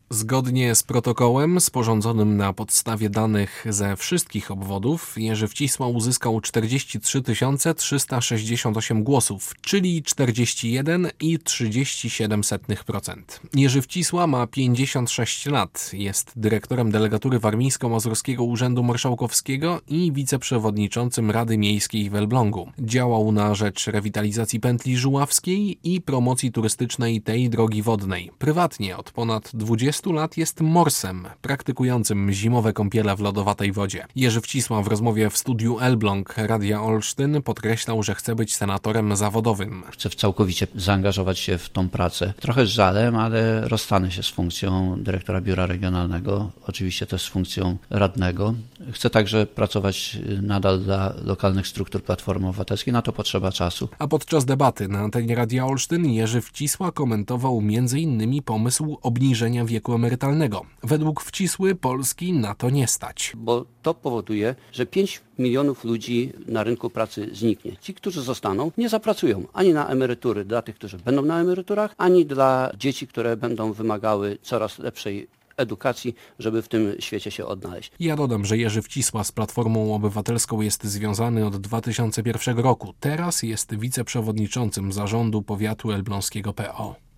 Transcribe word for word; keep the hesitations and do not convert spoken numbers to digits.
Zgodnie z protokołem sporządzonym na podstawie danych ze wszystkich obwodów Jerzy Wcisła uzyskał czterdzieści trzy tysiące trzysta sześćdziesiąt osiem głosów, czyli czterdzieści jeden i trzydzieści siedem procent. Jerzy Wcisła ma pięćdziesiąt sześć lat, jest dyrektorem delegatury Warmińsko-Mazurskiego Urzędu Marszałkowskiego i wiceprzewodniczącym Rady Miejskiej w Elblągu. Działał na rzecz rewitalizacji pętli żuławskiej i promocji turystycznej tej drogi wodnej. Prywatnie od ponad dwudziestu lat jest morsem, praktykującym zimowe kąpiele w lodowatej wodzie. Jerzy Wcisła w rozmowie w studiu Elbląg Radia Olsztyn podkreślał, że chce być senatorem zawodowym. Chcę całkowicie zaangażować się w tą pracę. Trochę z żalem, ale rozstanę się z funkcją dyrektora biura regionalnego, oczywiście też z funkcją radnego. Chcę także pracować nadal dla lokalnych struktur Platformy Obywatelskiej, na to potrzeba czasu. A podczas debaty na antenie Radia Olsztyn Jerzy Wcisła komentował między innymi pomysł obniżenia wieku emerytalnego. Według Wcisły Polski na to nie stać. Bo to powoduje, że pięć milionów ludzi na rynku pracy zniknie. Ci, którzy zostaną, nie zapracują ani na emerytury dla tych, którzy będą na emeryturach, ani dla dzieci, które będą wymagały coraz lepszej edukacji, żeby w tym świecie się odnaleźć. Ja dodam, że Jerzy Wcisła z Platformą Obywatelską jest związany od dwa tysiące pierwszego roku. Teraz jest wiceprzewodniczącym zarządu powiatu elbląskiego P O.